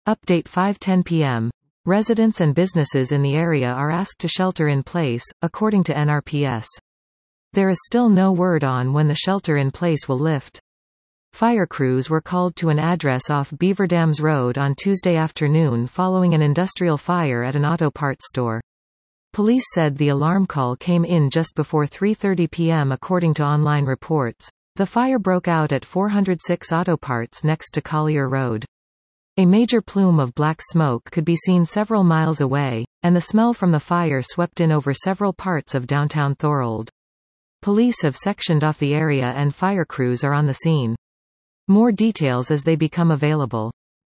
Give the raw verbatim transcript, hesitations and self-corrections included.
Update five ten p m Residents and businesses in the area are asked to shelter in place, according to N R P S. There is still no word on when the shelter in place will lift. Fire crews were called to an address off Beaver Dams Road on Tuesday afternoon following an industrial fire at an auto parts store. Police said the alarm call came in just before three thirty p m according to online reports. The fire broke out at four oh six Auto Parts next to Collier Road. A major plume of black smoke could be seen several miles away, and the smell from the fire swept in over several parts of downtown Thorold. Police have sectioned off the area and fire crews are on the scene. More details as they become available.